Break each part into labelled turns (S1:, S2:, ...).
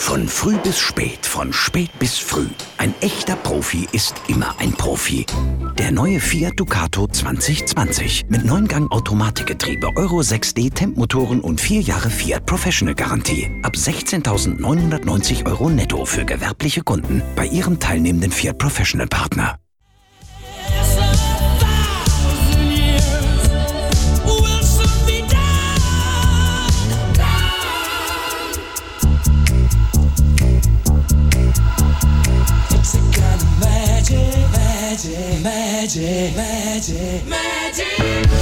S1: Von früh bis spät, von spät bis früh. Ein echter Profi ist immer ein Profi. Der neue Fiat Ducato 2020 mit 9-Gang-Automatikgetriebe, Euro 6D Temp-Motoren und 4 Jahre Fiat Professional Garantie. Ab 16.990 € netto für gewerbliche Kunden bei Ihrem teilnehmenden Fiat Professional Partner.
S2: Magic, magic, magic.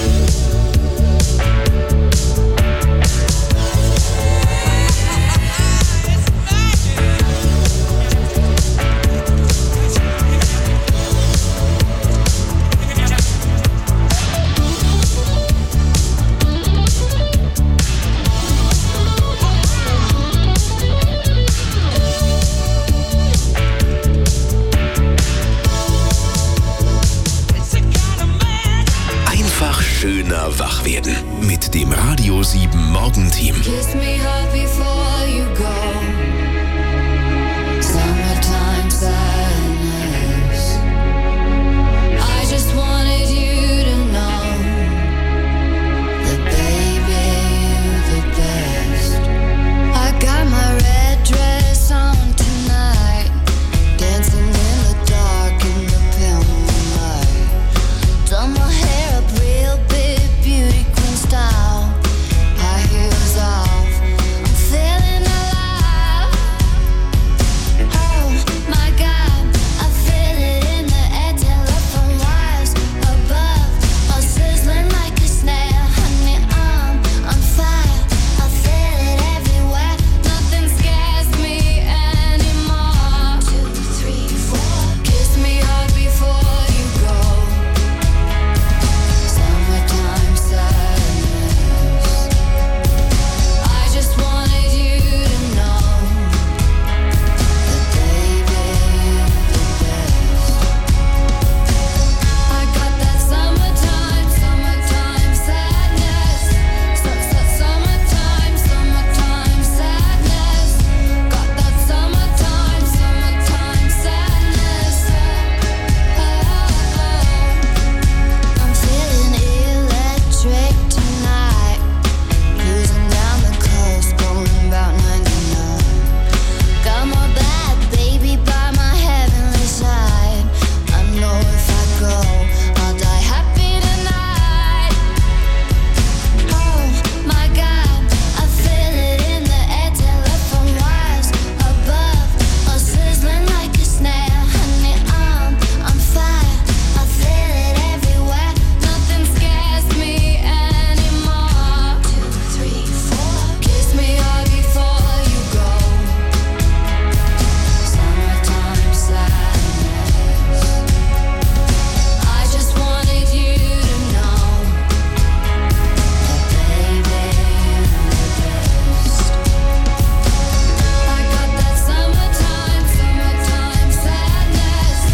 S1: Schöner wach werden mit dem Radio 7 Morgenteam.
S3: Kiss me hard before you go. Summertime sadness. I just wanted you to know that baby you're the best. I got my red dress on tonight, dancing in the dark in the pale moonlight. Done my hair up real big, beauty queen style. High heels off, I'm feeling alive. Oh my God, I feel it in the air, telephone wires above, all sizzling like a snare. Honey, I'm on fire, I feel it everywhere. Nothing scares me anymore. 2, 3, 4, kiss me hard before you go. Summertime sadness. I just wanted you to know that baby you're the best. I got that summertime sadness. Summertime sadness. Got that summertime sadness. I'm feeling electric tonight. Cruising down the coast, going about 99. Got my bad baby by my heavenly side. I know if I go, I'll die happy tonight. Oh my God, I feel it in the air, telephone wires above, all sizzling like a snare. Honey, I'm on fire, I feel it everywhere. Nothing scares me anymore. 2, 3, 4, kiss me hard before you go. Summertime sadness. I just wanted you to know that baby you're the best. I got that summertime sadness.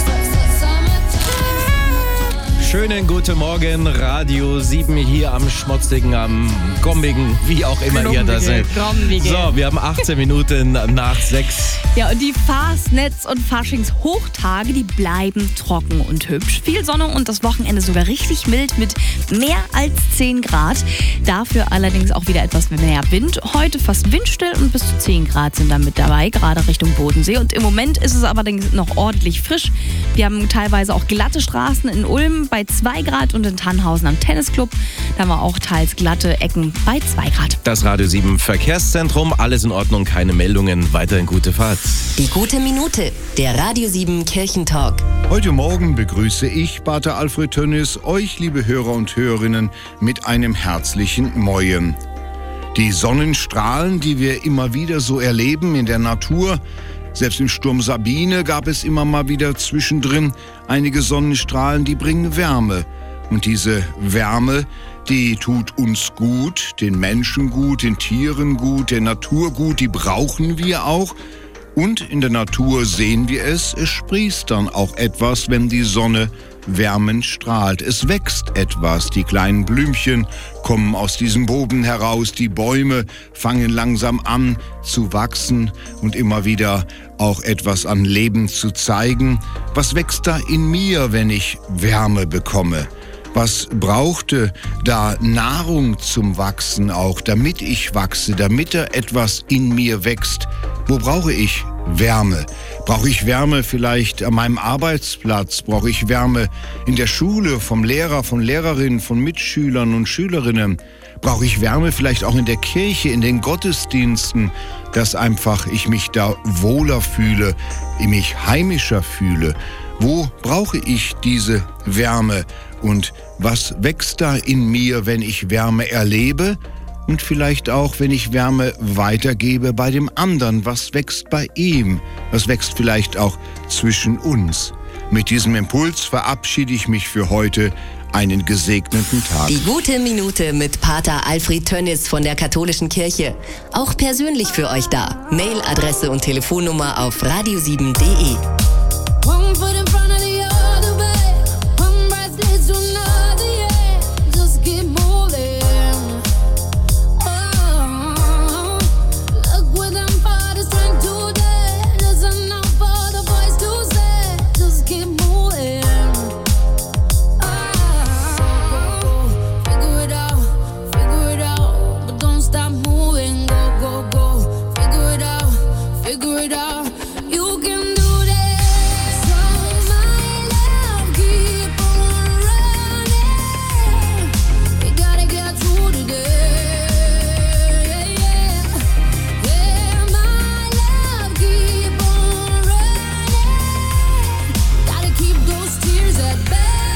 S3: Summertime.
S4: Schönen guten Morgen, Radio 7 hier am Schmotzigen, am Gombigen, wie auch immer ihr da seid. So, wir haben 18 Minuten nach 6.
S5: Ja, und die Fastnetz- und Faschingshochtage, die bleiben trocken und hübsch. Viel Sonne und das Wochenende sogar richtig mild mit mehr als 10 Grad. Dafür allerdings auch wieder etwas mehr Wind. Heute fast windstill und bis zu 10 Grad sind dann mit dabei, gerade Richtung Bodensee. Und im Moment ist es allerdings noch ordentlich frisch. Wir haben teilweise auch glatte Straßen in Ulm bei 2 Grad und in Tannhausen am Tennisclub. Da haben wir auch teils glatte Ecken bei 2 Grad.
S4: Das Radio 7 Verkehrszentrum, alles in Ordnung, keine Meldungen, weiterhin gute Fahrt.
S6: Die gute Minute, der Radio 7 Kirchentalk.
S7: Heute Morgen begrüße ich, Pater Alfred Tönnis, euch, liebe Hörer und Hörerinnen, mit einem herzlichen Moin. Die Sonnenstrahlen, die wir immer wieder so erleben in der Natur, selbst im Sturm Sabine gab es immer mal wieder zwischendrin einige Sonnenstrahlen, die bringen Wärme. Und diese Wärme, die tut uns gut, den Menschen gut, den Tieren gut, der Natur gut, die brauchen wir auch. Und in der Natur sehen wir es sprießt dann auch etwas, wenn die Sonne wärmend strahlt. Es wächst etwas, die kleinen Blümchen kommen aus diesem Boden heraus, die Bäume fangen langsam an zu wachsen und immer wieder auch etwas an Leben zu zeigen. Was wächst da in mir, wenn ich Wärme bekomme? Was brauchte da Nahrung zum Wachsen auch, damit ich wachse, damit da etwas in mir wächst? Wo brauche ich Wärme? Brauche ich Wärme vielleicht an meinem Arbeitsplatz? Brauche ich Wärme in der Schule, vom Lehrer, von Lehrerinnen, von Mitschülern und Schülerinnen? Brauche ich Wärme vielleicht auch in der Kirche, in den Gottesdiensten, dass einfach ich mich da wohler fühle, ich mich heimischer fühle? Wo brauche ich diese Wärme? Und was wächst da in mir, wenn ich Wärme erlebe? Und vielleicht auch, wenn ich Wärme weitergebe bei dem anderen. Was wächst bei ihm? Was wächst vielleicht auch zwischen uns? Mit diesem Impuls verabschiede ich mich für heute. Einen gesegneten Tag.
S6: Die gute Minute mit Pater Alfred Tönnis von der Katholischen Kirche. Auch persönlich für euch da. Mailadresse und Telefonnummer auf radio7.de.
S3: One foot in front of the other way. One breath leads to another, yeah. Just keep moving. Oh, look what them fathers trying to do. There's enough for the boys to say. Just keep moving. Oh, figure it out, but don't stop moving. Go, go, go. Figure it out, figure it out. You can do this. So my love, keep on running. We gotta get through today. Yeah, my love, keep on running. Gotta keep those tears at bay.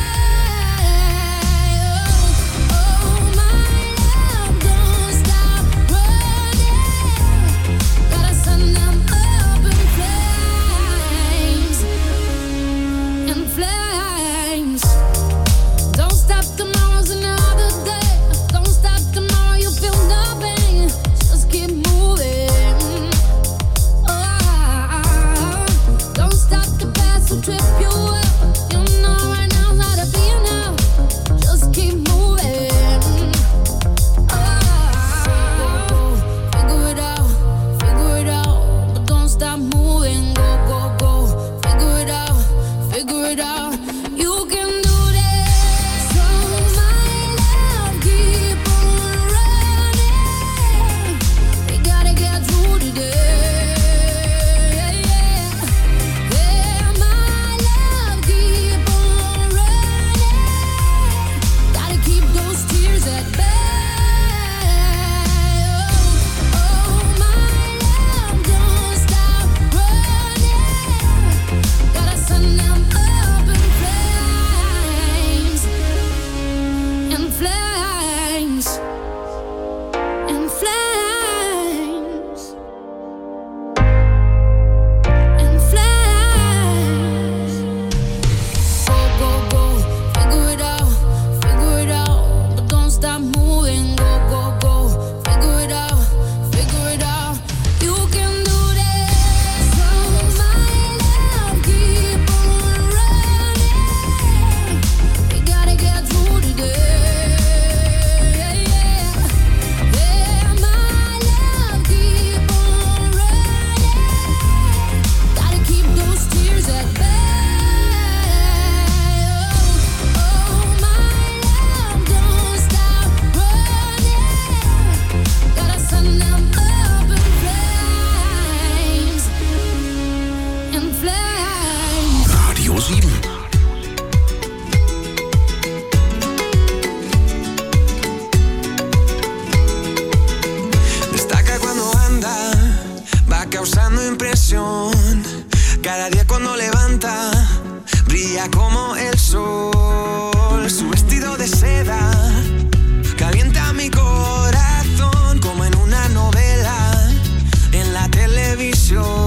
S3: Oh, my love, don't stop running. Gotta send them up in flames, in flames. Don't stop, tomorrow's another day. Don't stop, tomorrow you feel nothing. Just keep moving. Oh, don't stop, the past will trip you up. You know right now's how to be now. Just keep moving. Oh, figure it out, but don't stop moving. Go, go, go. Figure it out, you can do this. So my love, keep on running. We gotta get through today. Yeah, my love, keep on running. Gotta keep those tears at bay. Oh, my love, don't stop running. Gotta send them up in flames, in flames, in flames, in flames. Go, go, go, figure it out, but don't stop moving. Go, go, go, figure it out, you can do this. So my love, keep on running. We gotta get through today. Yeah, my love, keep on running. Gotta keep those tears at bay. Oh, my love, don't stop running. Gotta send them up in flames, in flames.
S1: Radio 7.
S2: Destaca cuando anda, va causando impresión. Cada día cuando levanta, brilla como el sol. Su vestido de seda calienta mi corazón como en una novela en la televisión.